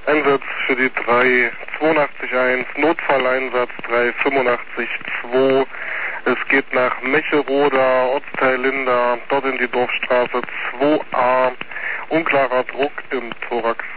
Einsatz für die 3881, Notfalleinsatz 3852. Es geht nach Mechelroda, Ortsteil Linda, dort in die Dorfstraße 2a. Unklarer Druck im Thorax.